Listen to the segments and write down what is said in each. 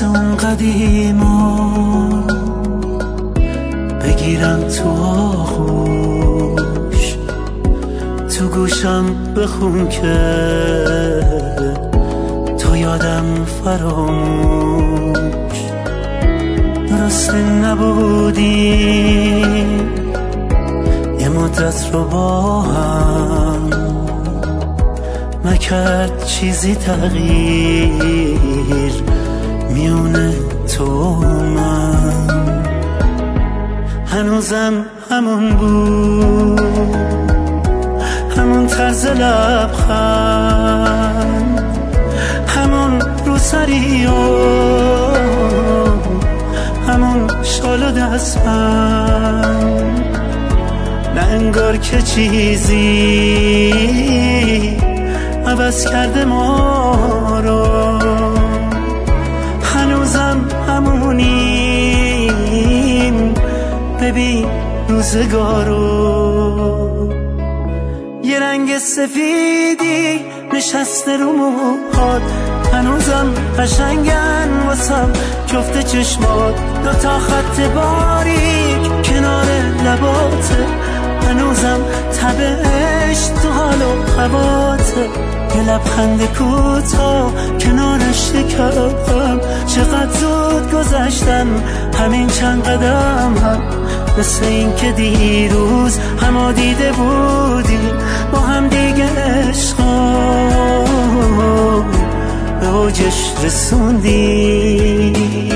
واسه اون قدیما بگیرم تو آغوش، تو گوشم بخون که تو یادم فراموش. درسته نبودیم یه مدت رو با هم، نکرد چیزی تغییر میونه تو و من. هنوزم همون بود، همون طرز لبخند، همون روسری و همون شال و دستبند. نه انگار که چیزی عوض کرده ما رو، هنوزم همونیم. ببین روزگارو، یه رنگ سفیدی نشسته رو موهات، هنوزم قشنگن واسم جفت چشمات. دوتا خط باریک کنار لباته، هنوزم تبش تو حال و هواته. یه لبخند کوتاه کنار شکمم، چقدر زود گذشتن همین چند قدم هم. مثل این که دیروز همو دیده بودیم با هم دیگه، عشقا به اوجش رسوندیم.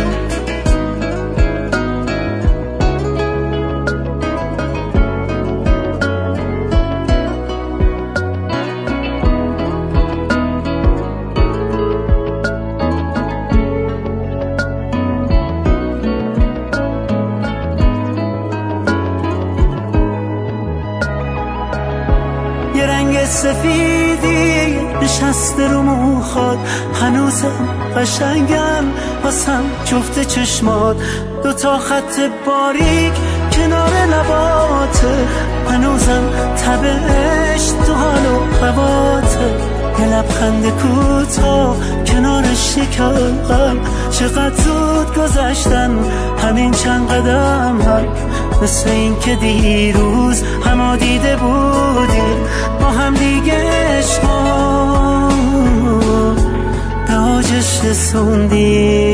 یه رنگ سفیدی نشسته رو موهات، هنوزم قشنگن واسم جفت چشمات. دوتا خط باریک کنار لباته، هنوزم تبش تو حال و هواته. یه لبخند کوتاه کنار شکمم، چقدر زود گذشتن همین چند قدم هم. مثل این که دیروز همو دیده بودیم با هم دیگه، عشقا به اوجش رسوندیم.